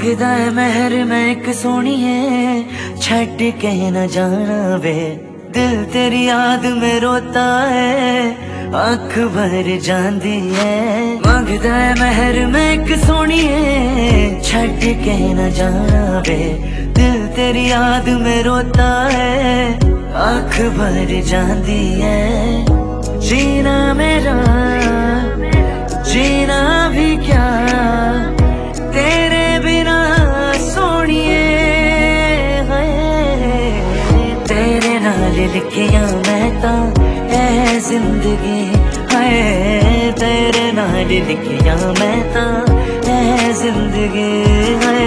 मंगदा है मेहर मैं एक सोनी है, छट के न जाना वे। दिल तेरी याद में रोता है, आँख भर जांदी है। मंगदा है मेहर मैं एक सोनी है, छट के न जाना वे। दिल तेरी याद में रोता है, आँख भर जांदी है। जीना मेरा जीना भी क्या तेरे बिना सोनिए है। तेरे नाल लिखिया मैं ता है जिंदगी है। तेरे नाल लिखिया मैं ता है जिंदगी है।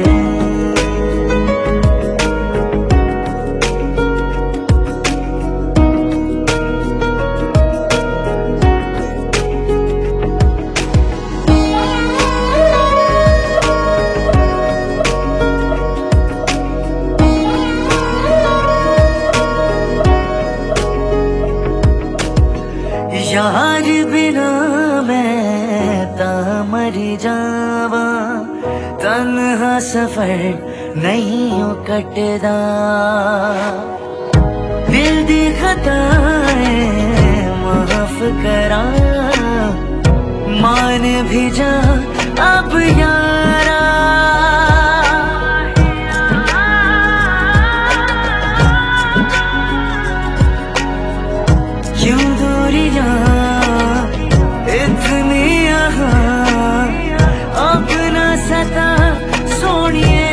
यार बिना मैं ता मर जावा, तन्हा सफर नहीं हो कटदा। दिल दी खताएं माफ करा, मान भी जा अब यारा। क्यों दूरियां इतनी यहाँ, अपना सता सोनिए।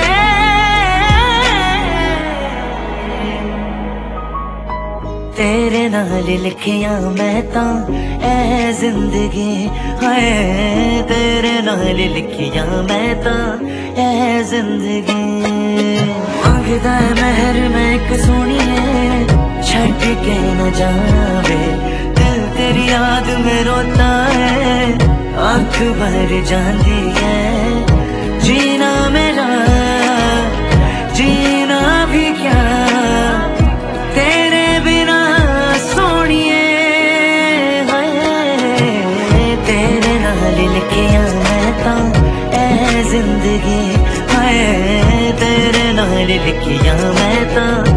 तेरे नाल लिखिया मैं ता ऐ जिंदगी है। तेरे नाल लिखिया मैं ता ऐ जिंदगी। मंगदा है मेहर मैं एक सोनी है, छट के न जावे। दिल तेरी याद में रोता है, आँख भर जांदी है। जीना मेरा जीना भी क्या तेरे बिना सोनिए है। तेरे नाल लिखिया मैं ता ऐ जिंदगी है। तेरे नाल लिखिया मैं ता